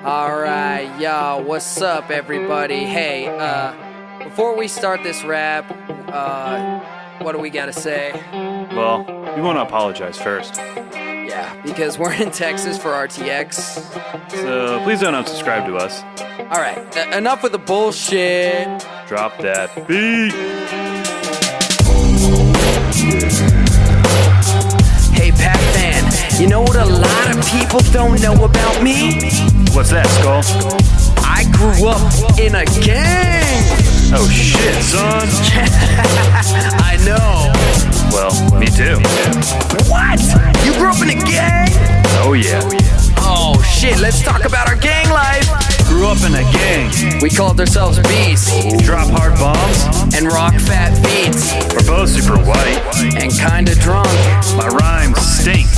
Alright, yo, what's up, everybody? Hey, before we start this rap, what do we gotta say? Well, we want to apologize first. Yeah, because we're in Texas for RTX. So please don't unsubscribe to us. Alright, enough with the bullshit. Drop that beat. Hey, Pat Fan, you know what a lot of people don't know about me? What's that, Skull? I grew up in a gang! Oh shit, son. I know. Well, me too. What? You grew up in a gang? Oh yeah. Oh shit, let's talk about our gang life. Grew up in a gang. We called ourselves Beasts Drop hard bombs. and rock fat beats We're both super white. and kinda drunk. My rhymes stink.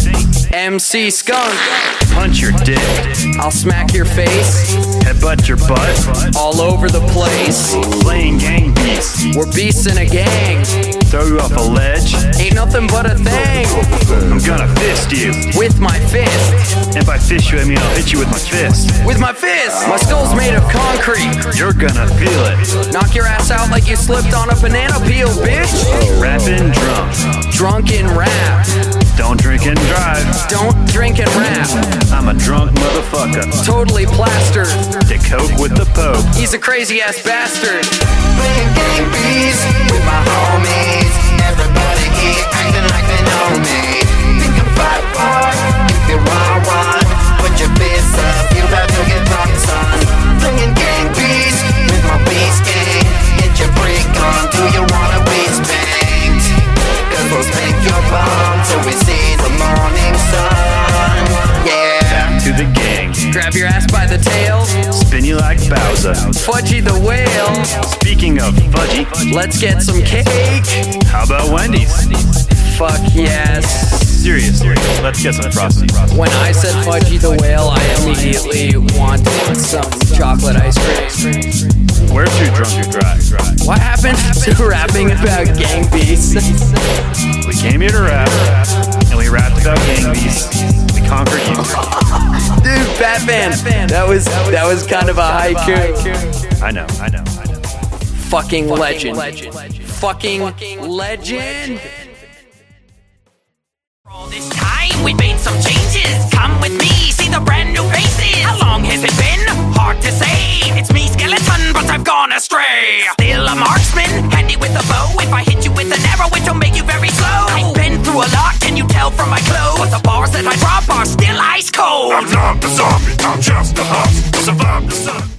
MC Skunk, Punch your dick. I'll smack your face Headbutt your butt. all over the place. Playing gang beasts. We're beasts in a gang, Throw you off a ledge. ain't nothing but a thing. I'm gonna fist you. With my fist, And by fist you, I mean I'll hit you with my fist. with my fist. My skull's made of concrete. You're gonna feel it. Knock your ass out like you slipped on a banana peel, bitch. Rapping drunk. Drunken rap, Don't drink and drive. don't drink and rap. I'm a drunk motherfucker. Totally plastered. Dick coke with the Pope. He's a crazy ass bastard. Playing gang beats with my homies. Everybody here acting like they know me. Pick a fight, boy, if you want one. Put your fists up, you about to get fucked, son. Playing gang beats with my beast gang. Get your freak on, do you wanna be spanked? Cause we'll spank your bum till we see the morning sun. Yeah. Back to the gang. Grab your ass by the tail. Spin you like Bowser. Fudgy the whale. Speaking of fudgy, Let's get some cake. how about Wendy's? Fuck yes. Seriously, let's get some frosty. When I said Fudgy the whale, I immediately wanted some chocolate ice cream. We're too drunk to drive. What happened to rapping about gang beasts? We came here to rap, and we rapped about gang beasts. We conquered you. Dude, Batman. That was kind of a haiku. I know. Fucking legend. Fucking legend. All this time we made some changes. Come with me, see the brand new faces. How long has it been? Hard to say. It's me, skeleton, but I've gone astray. Still a marksman, handy with a bow. If I hit you with an arrow, it'll make you very slow. I've been through a lot, can you tell from my clothes? But the bars that I drop are still ice cold. I'm not the zombie, I'm just a husk. Survive the sun.